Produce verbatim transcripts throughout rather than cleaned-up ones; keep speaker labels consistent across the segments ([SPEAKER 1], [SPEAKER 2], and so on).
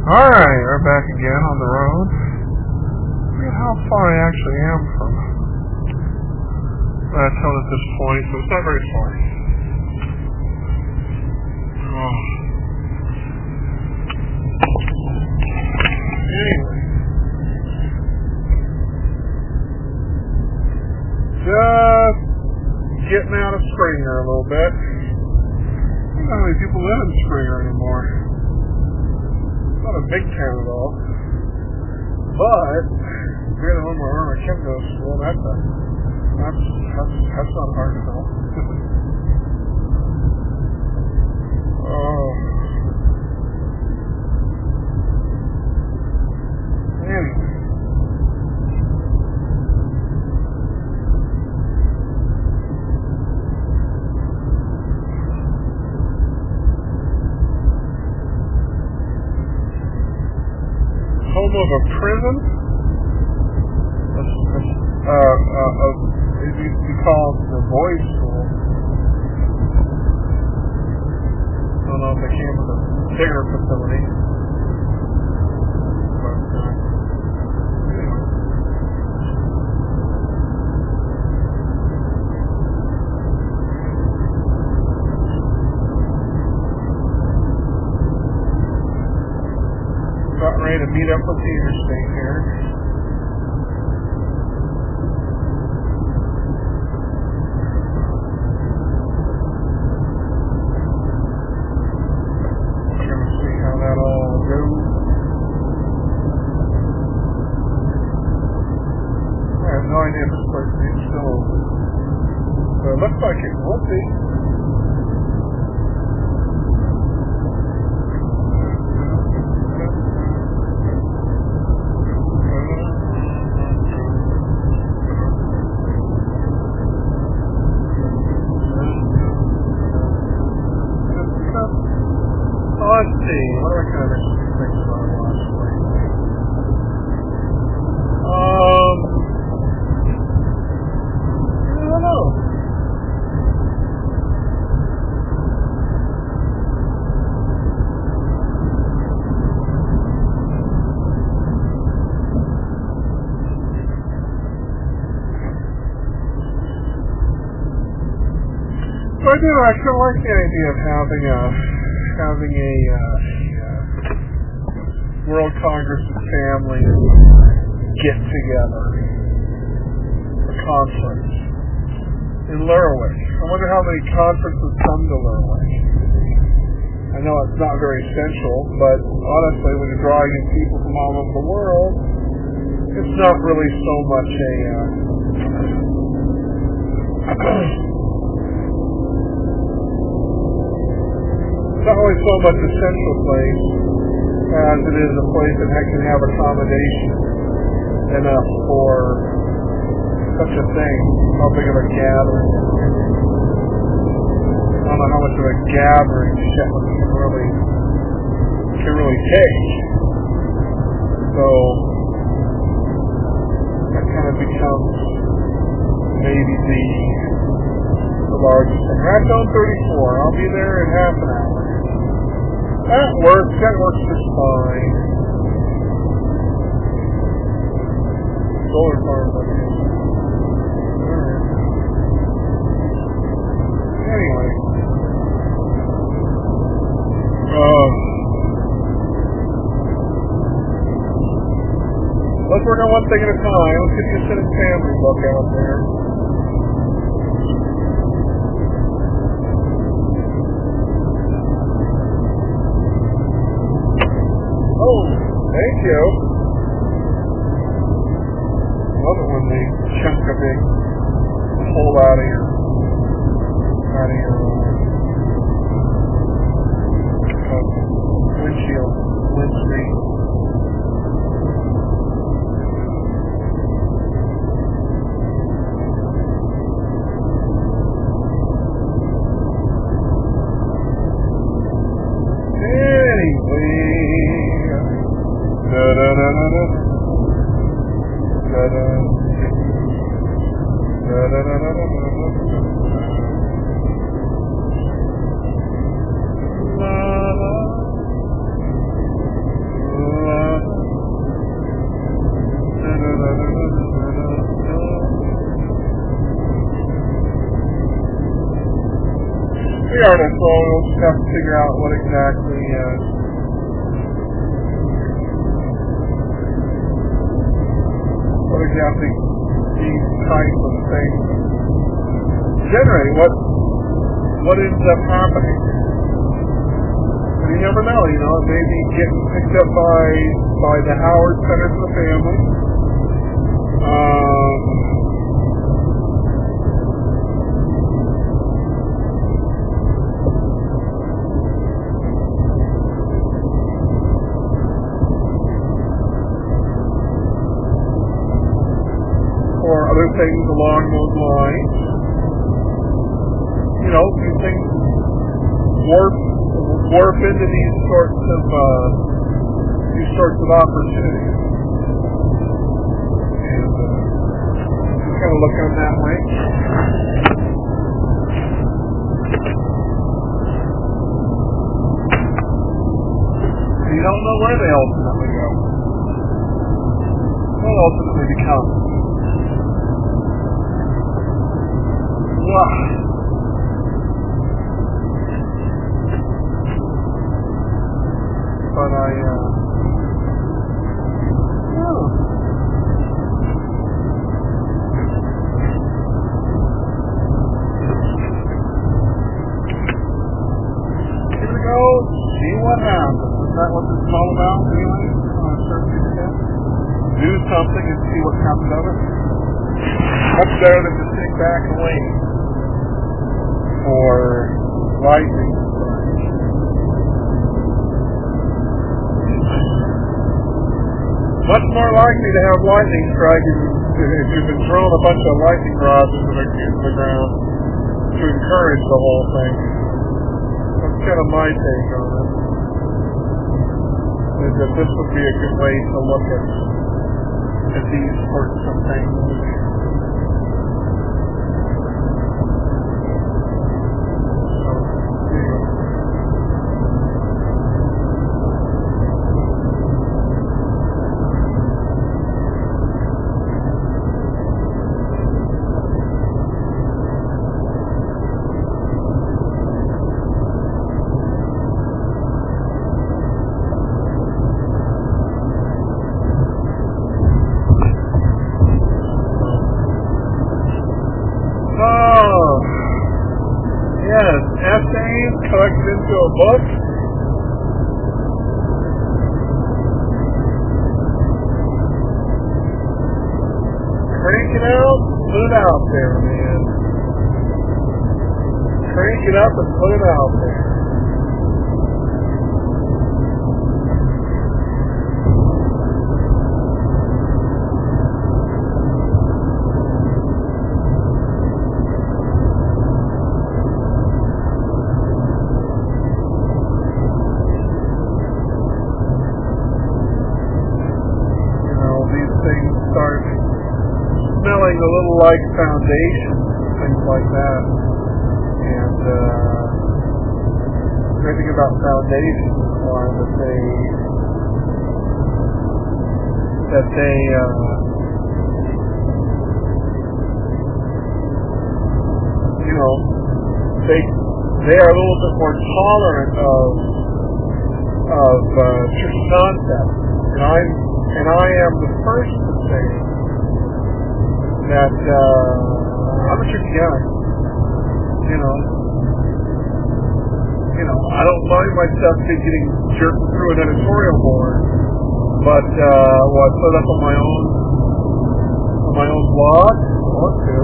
[SPEAKER 1] Alright, we're back again on the road. Look at how far I actually am from that town at this point, so it's not very far. Oh. Anyway. Just getting out of Springer a little bit. I don't know how many people live in Springer anymore. Not a big town at all. But compared to home where my kid goes to school, that's a, that's that's that's not hard to know. Oh. Anyway. Home of a prison. Uh, uh, uh, it used to be called the boys' school. I don't know if they came with a bigger facility. But, uh, anyway. About ready to meet up with the interstate here. Trying to see how that all goes. I have no idea if this place is still open. But it looks like it will be. Let's see, what are kind of interesting things about our watch lately? Um, I don't know. So I do, I kind of like the idea of having a having a uh, uh, World Congress of Families get together, a conference in Lerwick. I wonder how many conferences come to Lerwick. I know it's not very central, but honestly, when you're drawing in people from all over the world, it's not really so much a uh, it's not really so much a central place as it is a place that can have accommodation enough for such a thing. How big of a gathering? I don't know how much of a gathering Shetland can really can really take. So that kind of becomes maybe the the largest thing. Right down thirty-four. I'll be there in half an hour. That works. That works just fine. Solar farm, I guess. Alright. Anyway. Uh, let's work on one thing at a time. Let's get the Senate family book out there. Oh, thank you. Love it when they chunk a big hole out of your, out of your uh, windshield, windscreen. awareness, so we'll just have to figure out what exactly uh, what exactly these types of things generate. What what ends up happening? And you never know. You know, it may be getting picked up by by the Howard Center for the Family. Um, or other things along those lines. You know, these things warp warp into these sorts of uh, these sorts of opportunities. And uh, just kind of look on that way. You don't know where they ultimately go. What ultimately become. Wow. But I, uh, oh. Here we go, see what happens. Is that what this is all about, anyway? Do something and see what comes of it. Much better than to sit back and wait for lightning. Much more likely to have lightning strike if you've been throwing a bunch of lightning rods into the, into the ground to encourage the whole thing. That's kind of my take on it. Is that this would be a good way to look at, at these sorts of things. Collected into a book. Crank it out, put it out there, man. Crank it up and put it out there. A little like foundation, things like that. And uh, the great thing about foundations are that they that they uh, you know they they are a little bit more tolerant of of uh, true concepts. And I'm and I am the first to say that uh, I'm a tricky guy. You know, you know, I don't mind myself getting jerked through an editorial board, but uh, well, I put up on my own on my own blog. I want to.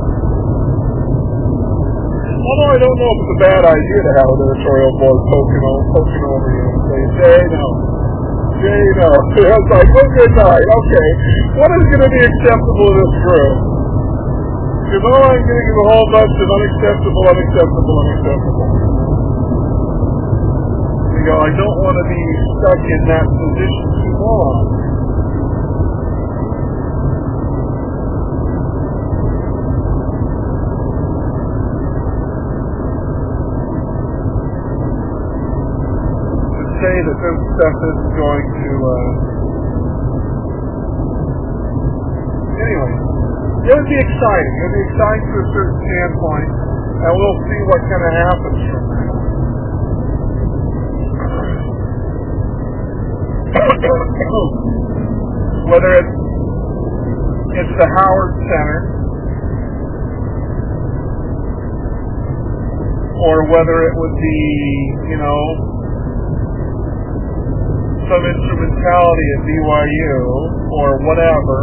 [SPEAKER 1] Although I don't know if it's a bad idea to have an editorial board poking on poking over you and say, "Jay, no, Jay, no." I was like, "Oh, good night. Okay, what is going to be acceptable in this room?" Because all I'm getting is a whole bunch of unacceptable, unacceptable, unacceptable. You know, I don't want to be stuck in that position too long. To say that this stuff isn't going to, uh... anyway. It would be exciting. It would be exciting to a certain standpoint. And we'll see what kind of happens from that. Whether it's, it's the Howard Center, or whether it would be, you know, some instrumentality at B Y U, or whatever.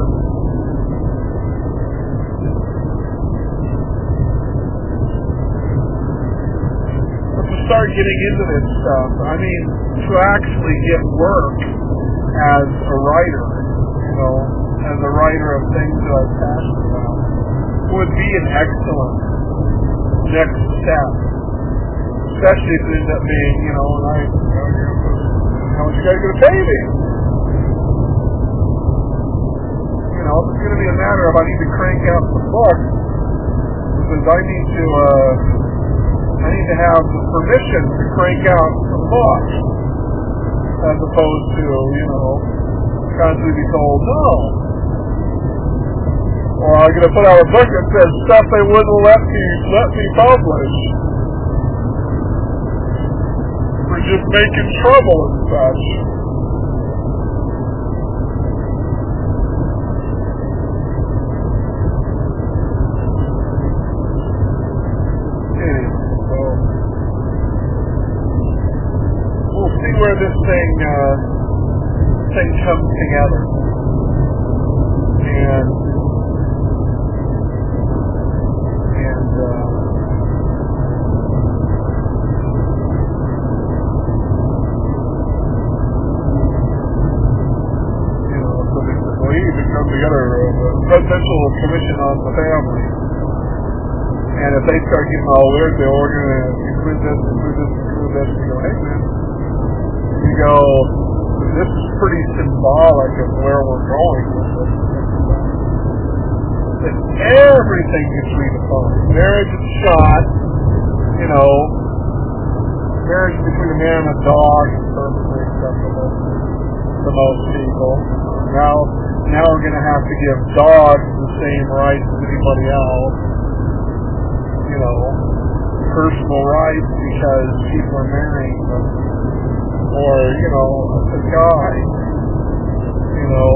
[SPEAKER 1] But to start getting into this stuff, I mean, to actually get work as a writer, you know, as a writer of things that I'm passionate about, would be an excellent next step. Especially if it ends up being, you know, and I, how much you guys going to pay me? You know, it's going to be a matter of I need to crank out some books, because I need to, uh, I need to have the permission to crank out some books, as opposed to, you know, constantly be told no. Or I'm going to put out a book that says stuff they wouldn't let me let me publish. We're just making trouble and such. Anyway, so we'll see where this thing uh, thing comes together. And and uh, we need to come together, uh, the Presidential Commission on the Family. And if they start getting all weird, they're going to include this, include this, include this, and you go, hey man, you go, this is pretty symbolic of where we're going with this. That everything gets redefined. Marriage is shot, you know, marriage between a man and a dog is perfectly acceptable to most people. Now, now we're going to have to give dogs the same rights as anybody else. You know, personal rights because people are marrying them. Or, you know, a guy. You know.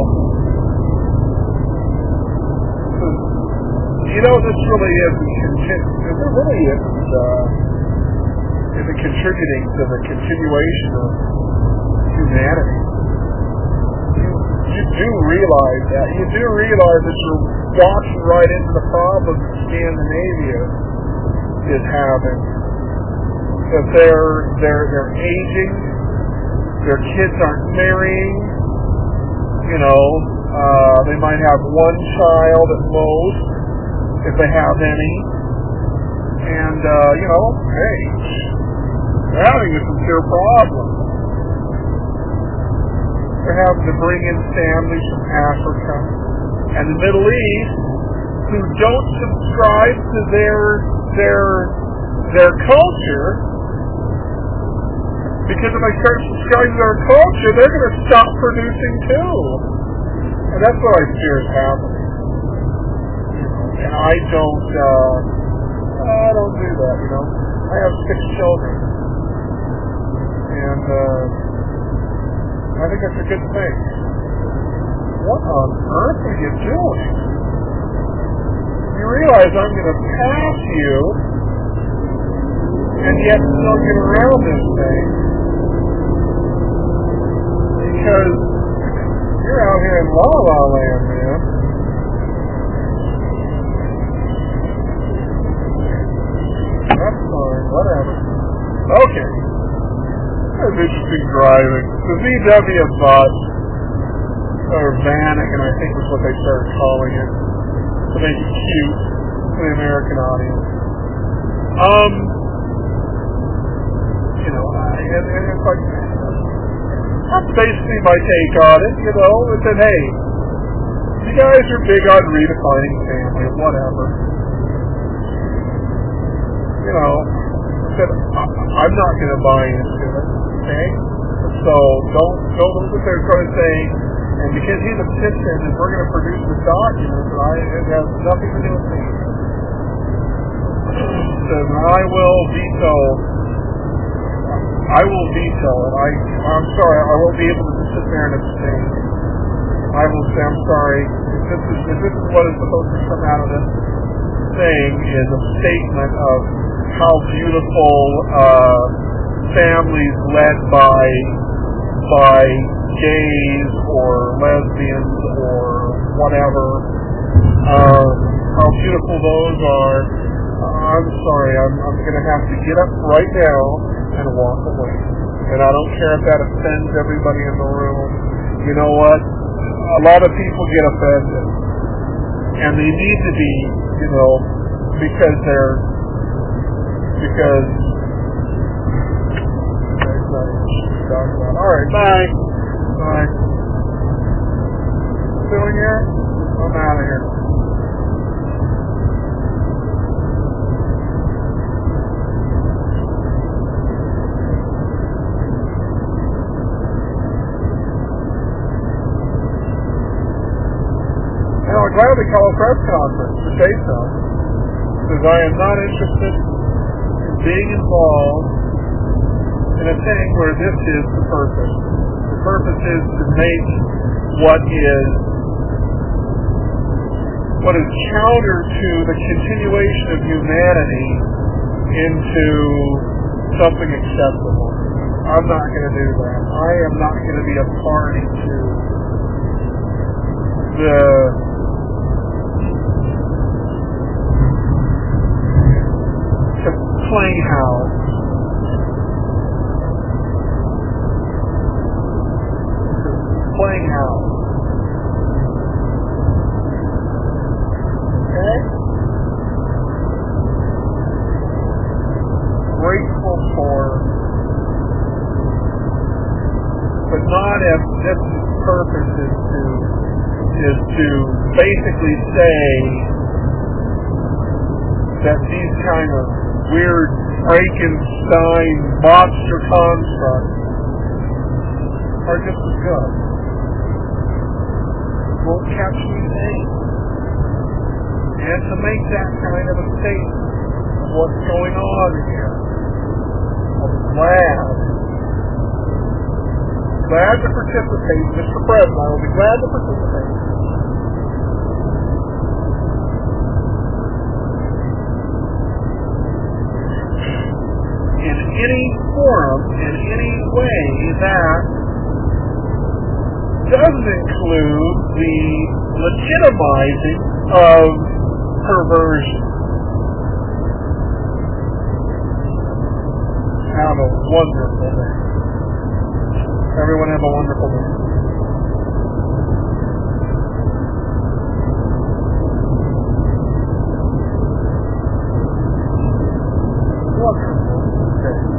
[SPEAKER 1] You know, this really isn't, it really isn't, uh, isn't contributing to the continuation of humanity. You do realize that. You do realize that you're walking right into the problems that Scandinavia is having. That they're they're they're aging, their kids aren't marrying, you know, uh, they might have one child at most, if they have any. And uh, you know, hey, they're having a sincere problem. They're having to bring in families from Africa and the Middle East who don't subscribe to their their their culture, because if they start subscribing to their culture, they're going to stop producing too. And that's what I fear is happening. And I don't, uh, I don't do that, you know. I have six children, and uh, I think that's a good thing. What on earth are you doing? You realize I'm going to pass you, and yet still get around this thing, because you're out here in La La Land, man. That's fine, whatever. Okay. That was interesting driving. The V W bus, or Vanagon, I think was what they started calling it, to make it cute for the American audience. Um, you know, I, and, and it's like, that's basically my take on it, you know. It said, hey, you guys are big on redefining family, whatever. You know, I said, I'm not going to buy into it, okay? So don't, don't look what they're trying to say, and because he's a petition and we're going to produce the documents, right, it has nothing to do with me. says, I will veto, I will veto it. I, I'm sorry, I won't be able to sit there and abstain. I will say, I'm sorry, if this is, if this is what is supposed to come out of this thing is a statement of how beautiful uh, families led by by gays or lesbians or whatever, uh, how beautiful those are. Uh, I'm sorry, I'm, I'm going to have to get up right now and walk away. And I don't care if that offends everybody in the room. You know what? A lot of people get offended. And they need to be, you know, because they're, because, all right, bye. Bye. Still in here? I'm out of here. And I'll gladly call a press conference to say so, because I am not interested in being involved in a thing where this is the purpose. The purpose is to make what is what is counter to the continuation of humanity into something acceptable. I'm not going to do that. I am not going to be a party to the to playing house. Playing house. Okay? Grateful for, but not if this purpose is to is to basically say that these kind of weird Frankenstein monster constructs are just as good. Won't catch me saying. And to make that kind of a statement of what's going on here, I'm glad, glad to participate, Mister President, I will be glad to participate. In any forum, in any way that doesn't include the legitimizing of perversion. Have a wonderful day. Everyone have a wonderful day. Wonderful day.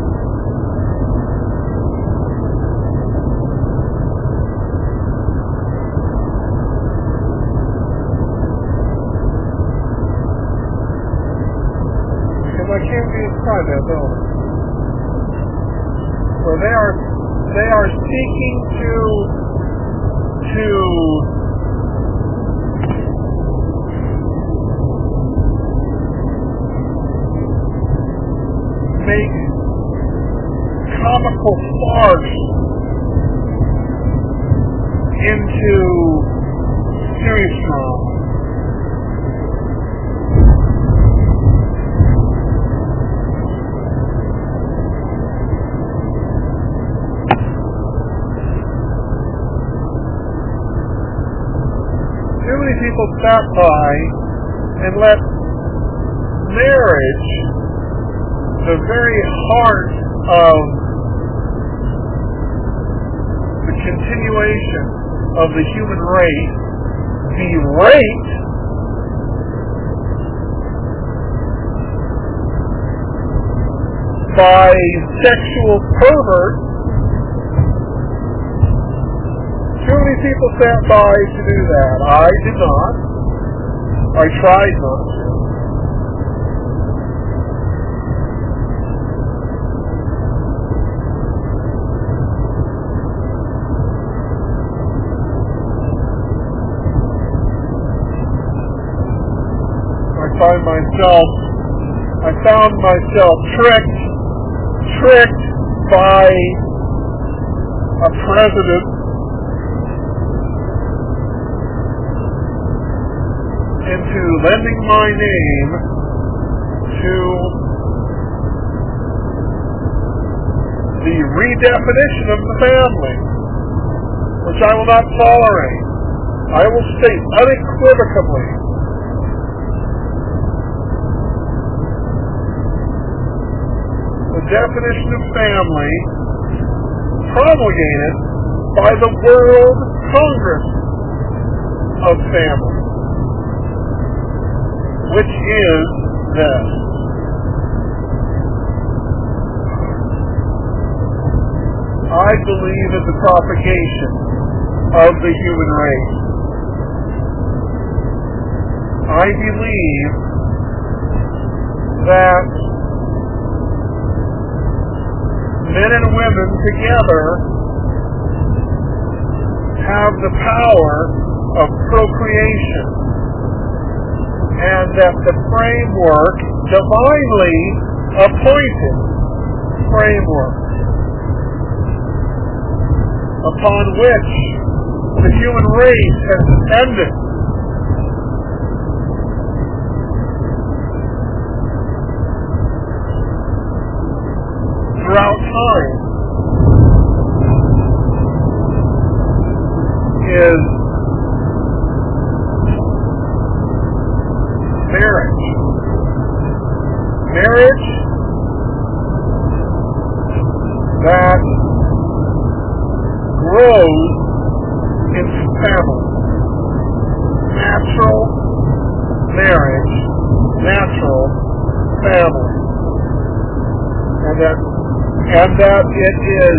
[SPEAKER 1] I can't be inside that building. So they are they are seeking to to make comical farce into serious drama. People stop by and let marriage, the very heart of the continuation of the human race, be raped by sexual perverts. Too many people sat by to do that. I did not. I tried not to. I find myself I found myself tricked, tricked by a president into lending my name to the redefinition of the family, which I will not tolerate. I will state unequivocally the definition of family promulgated by the World Congress of Family, which is this: I believe in the propagation of the human race. I believe that men and women together have the power of procreation, and that the framework, divinely appointed framework, upon which the human race has depended throughout time, is marriage. Marriage that grows into family. Natural marriage, natural family. And that and that it is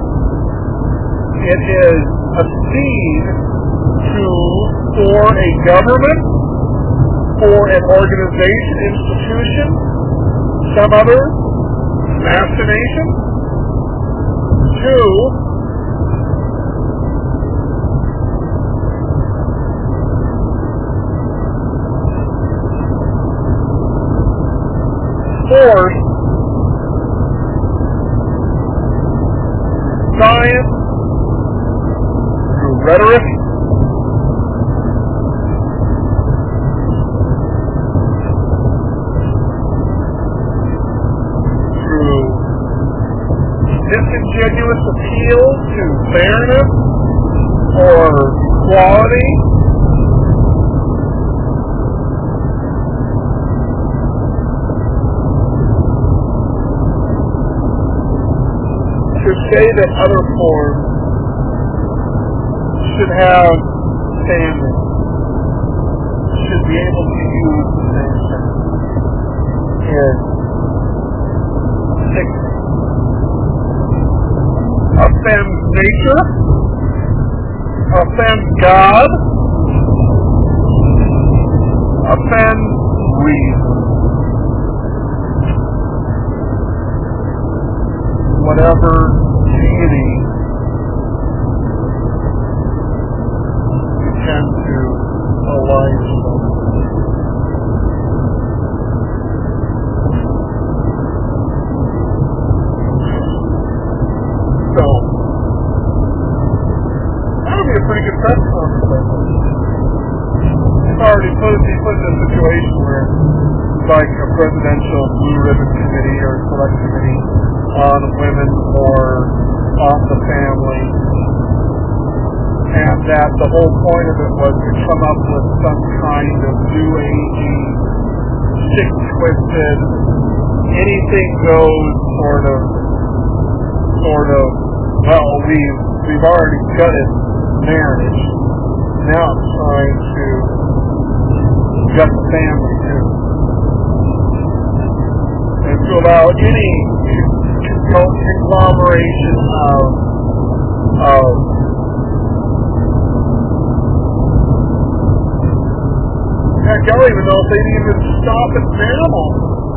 [SPEAKER 1] it is a seed to for a government, for an organization, institution, some other machination, to force science through rhetoric, through disingenuous appeal to fairness or equality, to say that other forms should have standing, should be able to use the same thing, is sickening. Offends nature, offends God, offends reason. Whatever deity you tend to align with. So, that would be a pretty good press conference. He's already put, he's put in a situation where it's like a presidential blue ribbon committee or select committee on women or on the family, and that the whole point of it was to come up with some kind of new agey, sick twisted, anything goes sort of, sort of, well, we've, we've already gutted marriage, now it's trying to gut the family too. And to allow any conglomeration of, of heck, I don't even know if they'd even stop at mammals.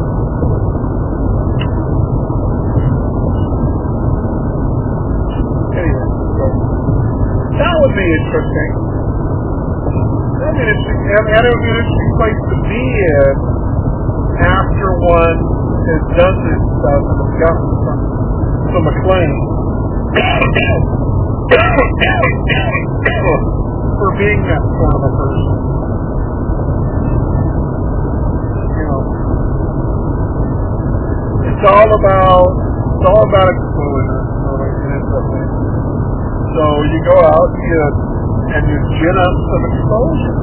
[SPEAKER 1] Anyway, so that would be interesting. That would be interesting. And, and it would be an interesting place to be in after one has done this stuff and has gotten some, some acclaim for being that sort of a person. You know, it's all about it's all about exposure. So you go out and you, and you gin up some exposure.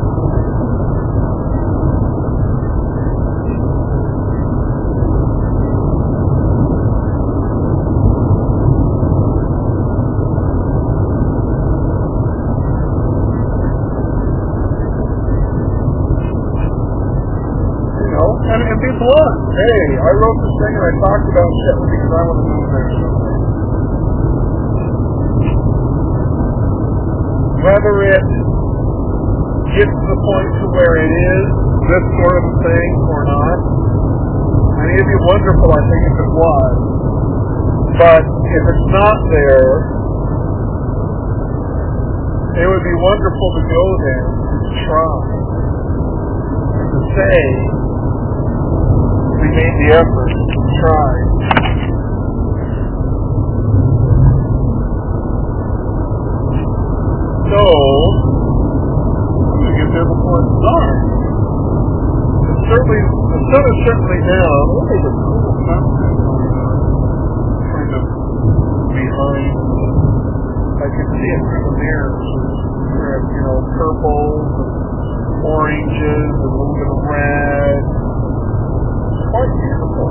[SPEAKER 1] And, and be blunt. Hey, I wrote this thing and I talked about shit because I want to move there someday. Whether it gets to the point to where it is this sort of thing or not, I mean, it'd be wonderful, I think, if it was. But if it's not there, it would be wonderful to go there and to try and to say, we made the effort to try. So, I'm going to get there before it's dark. It's certainly, the sun is certainly down. Oh, there's a cool sunset kind of behind. I can see it through the mirrors. There's, you know, purples and oranges and a little bit of red. Quite beautiful.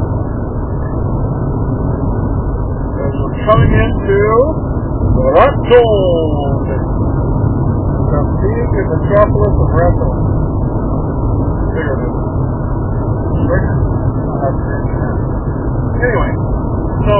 [SPEAKER 1] As we're coming into the Rock Zone, the big metropolis of Rethel. Bigger than bigger. Anyway, so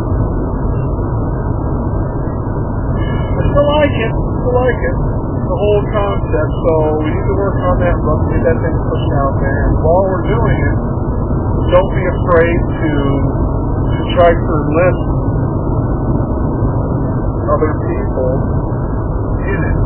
[SPEAKER 1] I still like it. I still like it. The whole concept. So we need to work on that book, get that thing pushed out there. And while we're doing it, don't be afraid to to try to enlist other people in it.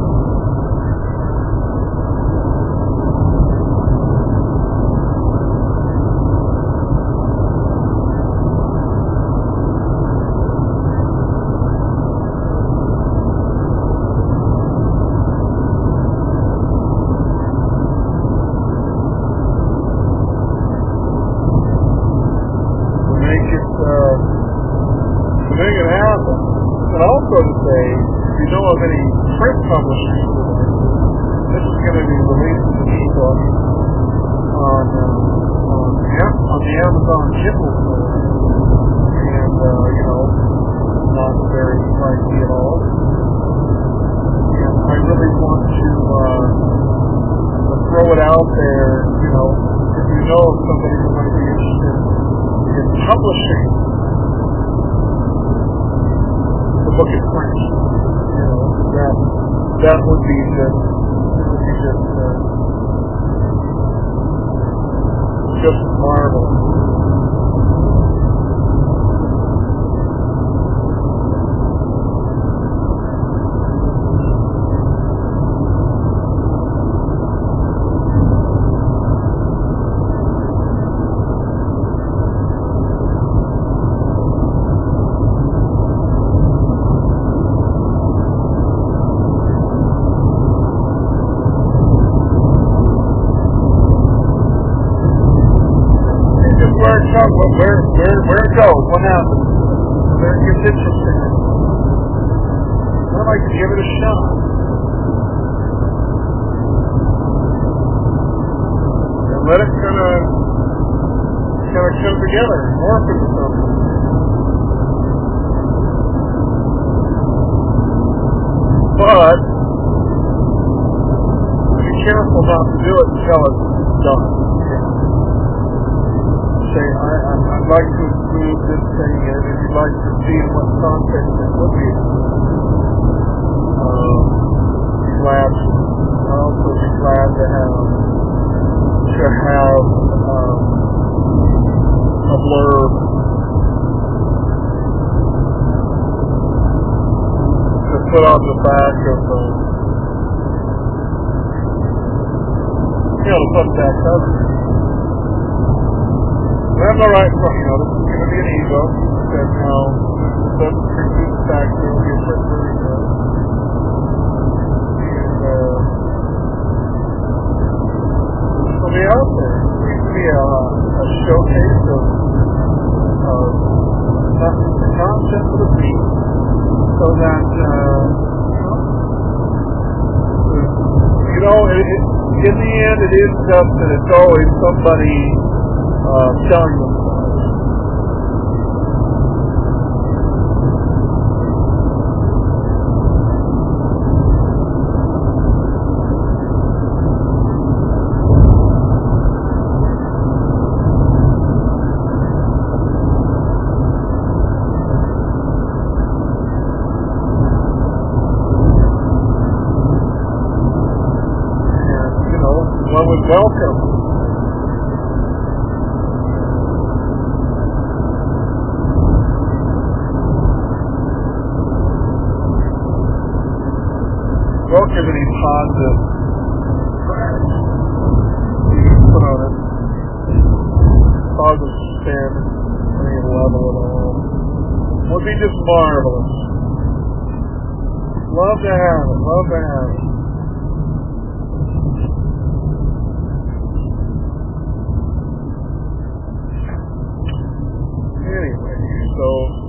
[SPEAKER 1] That would be just, that would be just, uh, just marvelous. Where, where, where it goes, what happens? Where it gets interesting. I'd like to give it a shot. And let it kind of, kind of come together and morph into something. But, be careful not to do it until it's done. Say, I, I, I'd like to include this thing in, and you'd like to see what context it would be. Um, be glad, I'll also be glad to have, to have, um, a blurb to put on the back of the, you know, to put that cover. We have no right, you know, this is going to be an ego. That now, this doesn't preclude the fact there will be a Puerto Rico. And, uh, this will be out there. There needs to be a, a showcase of, of the concept of the beat, so that, uh, you know, it, it, in the end, it is just that it's always somebody uh, selling themselves. One would welcome welcome any positive you can put on it, positive spin, any level at all, would be just marvelous. Love to have it, love to have it. Anyway, so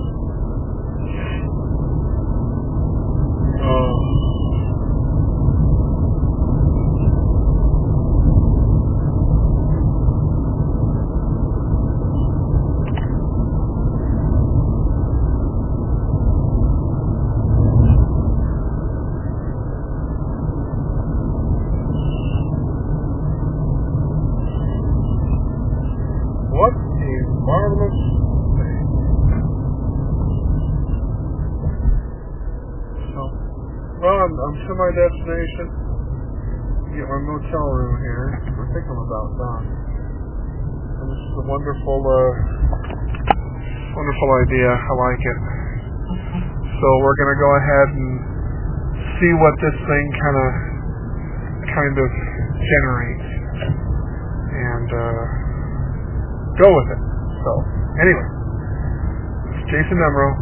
[SPEAKER 1] uh, what a marvelous thing. So, well, I'm, I'm to my destination. Get my motel room here. I think I'm about done. And this is a wonderful, uh, wonderful idea. I like it. So we're going to go ahead and see what this thing kind of, kind of generates, and uh, go with it. So, anyway, Jason Nemro.